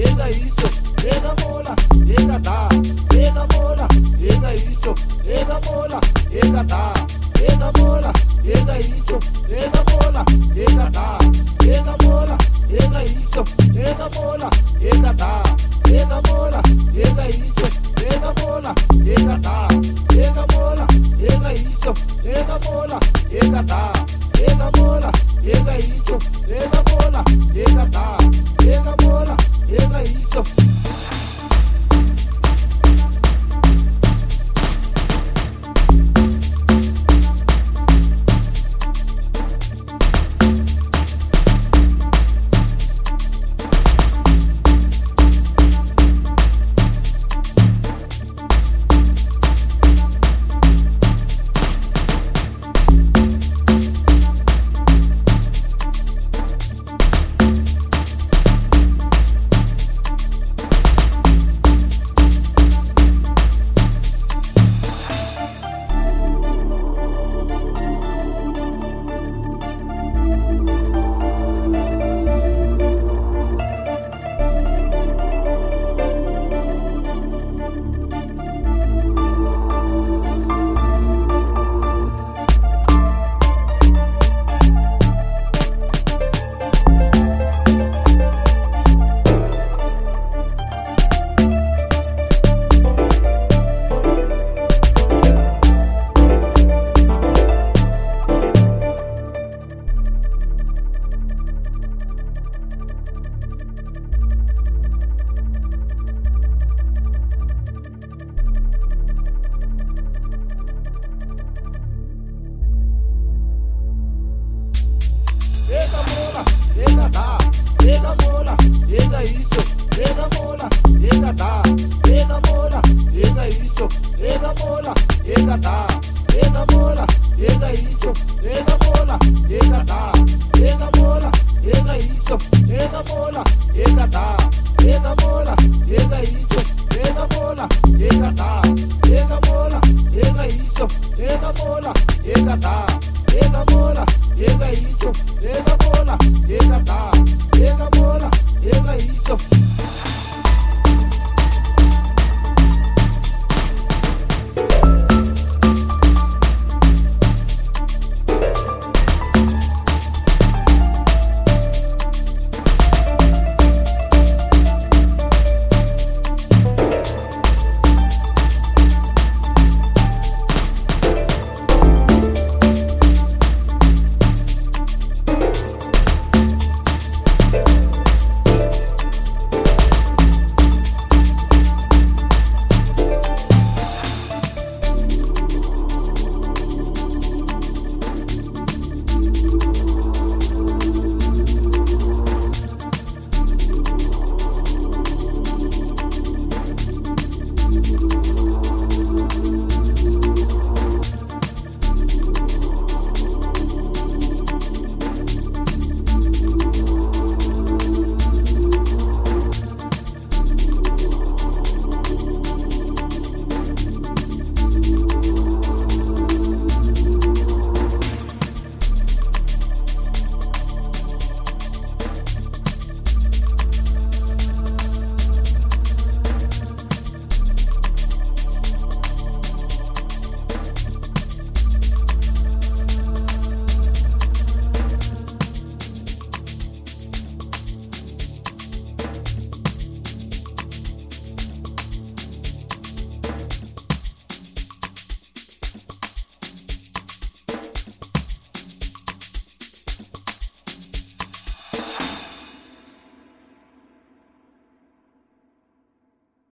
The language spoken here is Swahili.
ega isso, ega mola, ega tá, ega mola, ega isso, ega mola, ega tá, ega mola, ega isso, ega mola, ega tá, ega mola, ega isso, ega mola, ega tá, ega mola, ega isso, ega mola, ega tá, ega mola, ega isso, ega mola, ega tá, ega mola, ega isso, ega mola, ega tá, ega mola, ega isso. Ega tá, ega mola, ega isso, ega mola, ega tá, ega mola, ega isso, ega mola, ega tá, ega mola, ega isso, ega mola, ega tá, ega mola, ega isso, ega mola, ega tá, ega mola, ega isso, ega mola, ega tá.